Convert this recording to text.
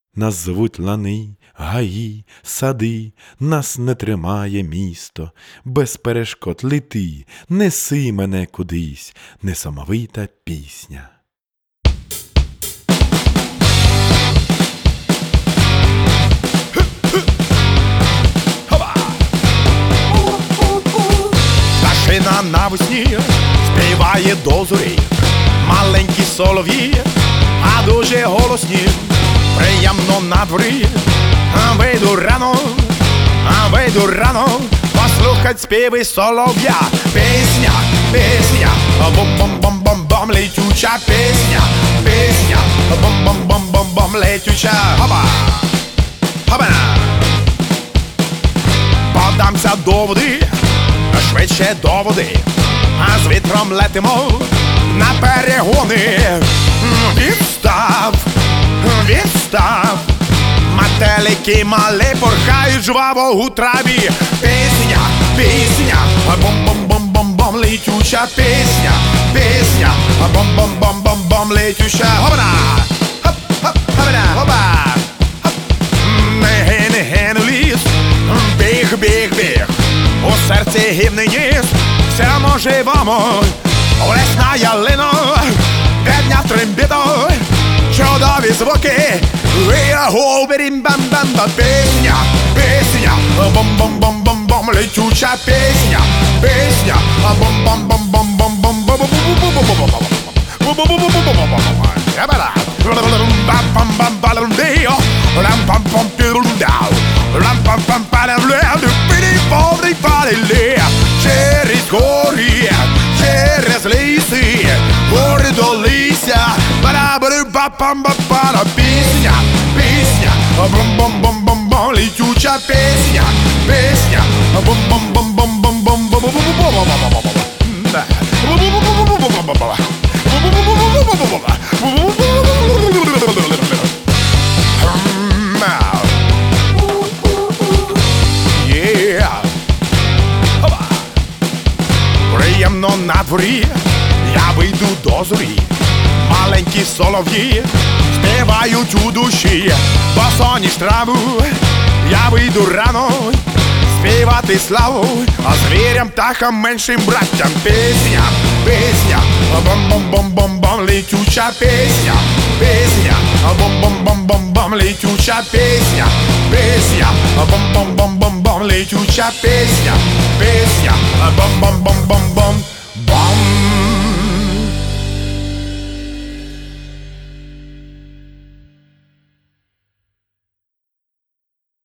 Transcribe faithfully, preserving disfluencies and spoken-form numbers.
Нас звуть лани, гаї, сади, нас не тримає місто. Без перешкод лети, неси мене кудись, несамовита пісня. Пташина навесні співає до зорі, маленькі солов'ї, а дуже голосні. Приємно на дворі, вийду рано, вийду рано, послухать співи солов'я. Пісня, пісня, бом-бом-бом-бом-бом, летюча пісня, пісня, бом-бом-бом-бом-бом, летюча. Хоба, хоба-на. Подамся до води, швидше до води, а з вітром летимо на перегони. Відстав, відстав, метелики малі порхають жваво у траві. Пісня, пісня, бом-бом-бом-бом-бом, летюча пісня, пісня, бом-бом-бом-бом-бом, летюча. Хоба-на, хоп-хоп, хоба-на, хоба, хоп. Не гину ліс, біг, біг, біг, у серці гімний ніс, всьому живому, лесна ялина, бедня трембіто, чудові звуки, вірагу-бірім-бам-бам-бам. Пісня, пісня, бом-бом-бом-бом-бом, летюча пісня, пісня, бом-бом-бом-бом-бом-бом-бом-бом-бом-бом-бом-бом. Через гори, через ліси, гори до лися, ба-ба-ба-ба-ба-ба. Пісня, пісня, бом-бом-бом-бом-бом, летюча пісня, пісня, бом-бом-бом-бом-бом-бом-бом-бом-бом-бом. Приємно на дворі, я вийду до зорі, маленькі солов'ї співають у душі. Босоніж траву, я вийду рано співати славу, а звірям, птахам, меншим браттям. Пісня, пісня, бом-бом-бом-бом-бом, летюча пісня, пісня, бом-бом-бом-бом-бом, летюча пісня, пісня, бом-бом-бом-бом-бом, летюча пісня, пісня, бом-бом-бом-бом-бом, бом.